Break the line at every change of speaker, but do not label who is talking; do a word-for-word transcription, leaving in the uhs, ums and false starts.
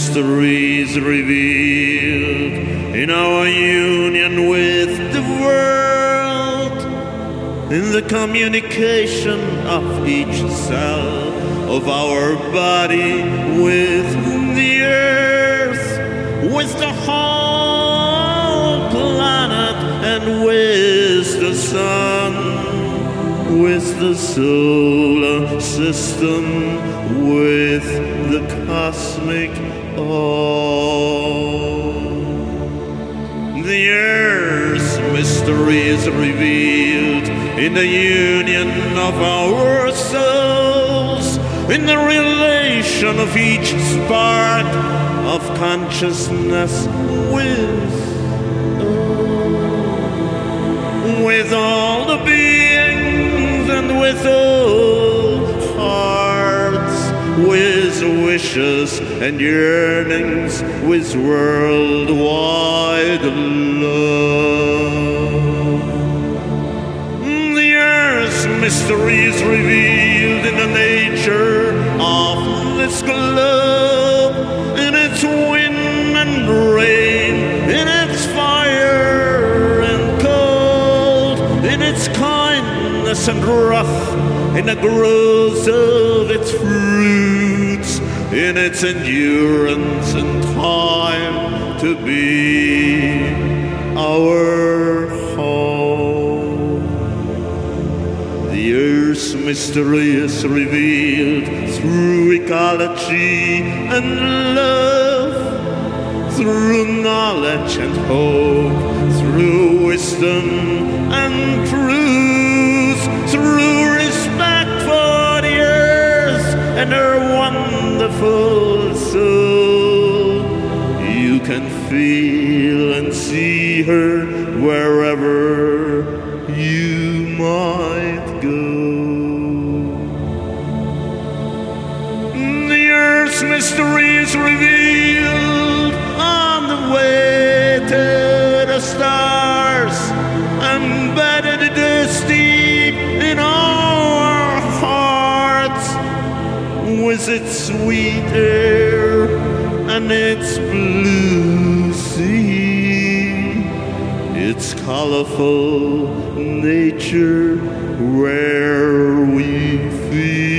mysteries revealed in our union with the world, in the communication of each cell of our body with the earth, with the whole planet, and with the sun, with the solar system, with the cosmic all. The earth's mystery is revealed in the union of our souls, in the relation of each spark of consciousness with, with all the beings and with all hearts, with wishes and yearnings, with worldwide love. The earth's mystery is revealed in the nature of this globe, in its wind and rain, in its fire and cold, in its kindness and wrath, in the growth of its fruits, in its endurance and time to be our home. The earth's mystery is revealed through ecology and love, through knowledge and hope, through wisdom and truth, through respect for the earth and her wonderful soul. You can feel and see her wherever you might go. The earth's mystery is revealed on the way to the stars, embedded it is deep in our hearts, with its sweet air and its blue sea, its colorful nature where we feel